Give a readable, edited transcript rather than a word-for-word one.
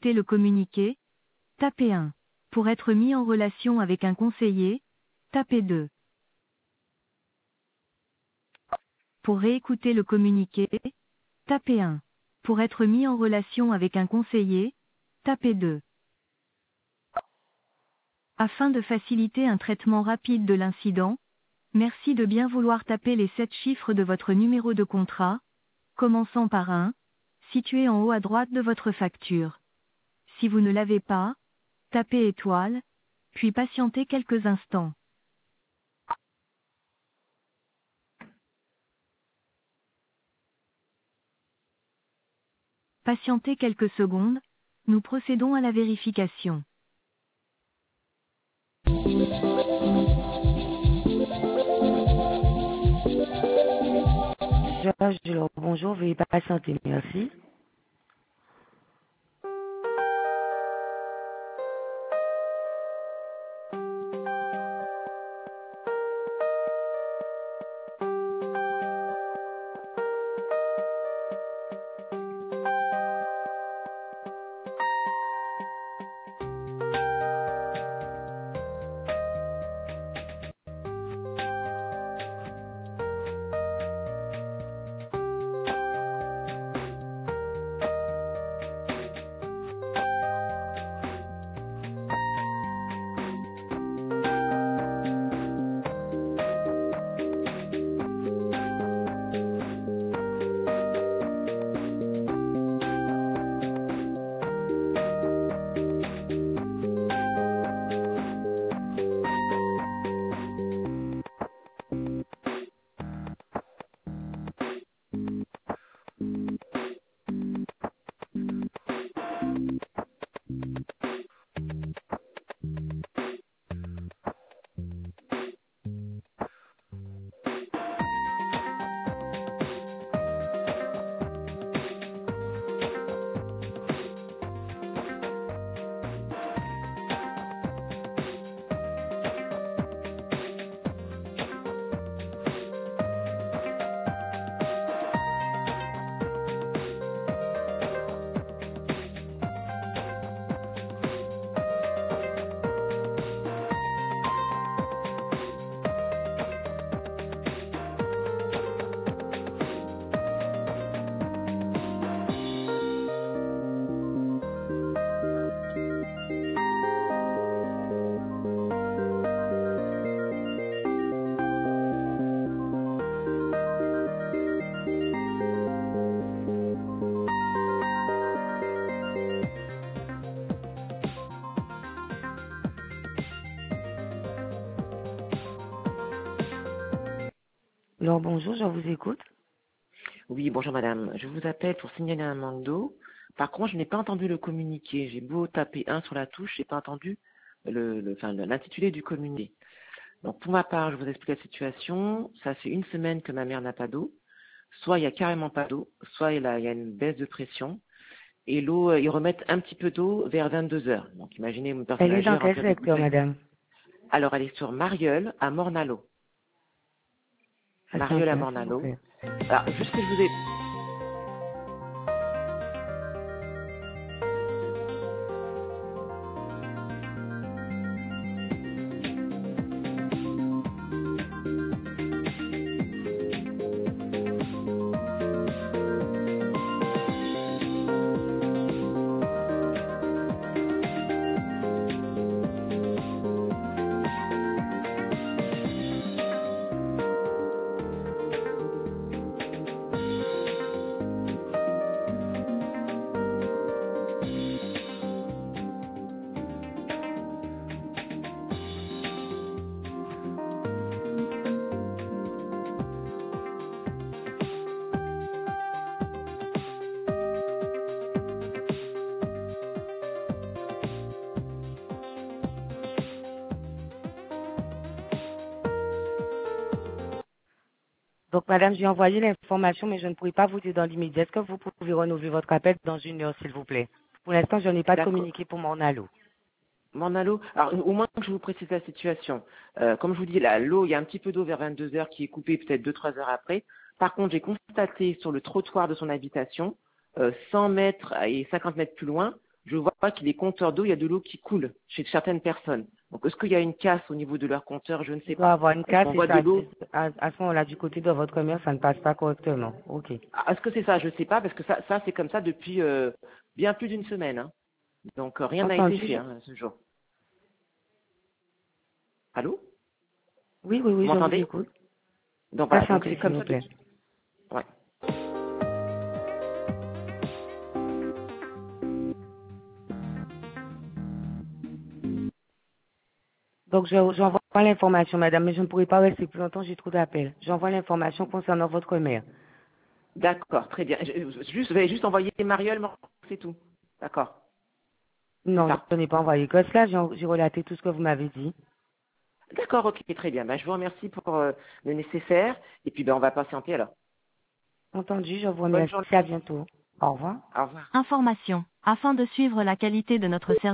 réécouter le communiqué, tapez 1. Pour être mis en relation avec un conseiller, tapez 2. Pour réécouter le communiqué, tapez 1. Pour être mis en relation avec un conseiller, tapez 2. Afin de faciliter un traitement rapide de l'incident, merci de bien vouloir taper les 7 chiffres de votre numéro de contrat, commençant par 1, situé en haut à droite de votre facture. Si vous ne l'avez pas, tapez étoile, puis patientez quelques instants. Patientez quelques secondes, nous procédons à la vérification. Bonjour, veuillez patienter, merci. Alors bonjour, je vous écoute. Oui, bonjour madame. Je vous appelle pour signaler un manque d'eau. Par contre, je n'ai pas entendu le communiqué. J'ai beau taper 1 sur la touche, je n'ai pas entendu l'intitulé du communiqué. Donc pour ma part, je vous explique la situation. Ça fait une semaine que ma mère n'a pas d'eau. Soit il y a carrément pas d'eau, soit il y a une baisse de pression. Et l'eau, ils remettent un petit peu d'eau vers 22 heures. Donc imaginez une personne Elle est âgée dans quel remplir des secteur, bouteilles. madame? Alors elle est sur Marieul à Mornalo. Marieul à Patientez, s'il vous Mornalo. plaît. Alors juste que je vous ai... Donc, madame, j'ai envoyé l'information, mais je ne pourrais pas vous dire dans l'immédiat. Est-ce que vous pouvez renouveler votre appel dans 1 heure, s'il vous plaît? Pour l'instant, je n'ai pas de D'accord. communiqué pour mon allo. Mornalo, alors au moins que je vous précise la situation. Comme je vous dis, là, l'eau, il y a un petit peu d'eau vers 22 heures qui est coupée peut-être 2-3 heures après. Par contre, j'ai constaté sur le trottoir de son habitation, 100 mètres et 50 mètres plus loin, je vois qu'il les compteurs d'eau, il y a de l'eau qui coule chez certaines personnes. Donc, est-ce qu'il y a une casse au niveau de leur compteur? Je ne sais Il doit pas. avoir une Parce casse qu'on et voit de ça, l'eau. à ce moment-là, du côté de votre commerce, ça ne passe pas correctement. Ok. Ah, est-ce que c'est ça? Je ne sais pas, parce que ça c'est comme ça depuis bien plus d'une semaine. Hein. Donc, rien n'a été Entendu. fait ce jour. Allô? Oui, Vous je vous m'entendez? écoute. Donc, voilà. Donc, Patientez, c'est s'il comme vous ça plaît. depuis. Ouais. Donc, j'envoie l'information, madame, mais je ne pourrai pas rester plus longtemps, j'ai trop d'appels. J'envoie l'information concernant votre mère. D'accord, très bien. Vous avez juste envoyé Marielle, c'est tout. D'accord. C'est Non, ça. je n'ai pas envoyé que cela, j'ai relaté tout ce que vous m'avez dit. D'accord, ok, très bien. Ben, je vous remercie pour le nécessaire. Et puis, ben, on va patienter alors. Entendu, je vous Bonne remercie. journée. À bientôt. Au revoir. Au revoir. Information. Afin de suivre la qualité de notre service,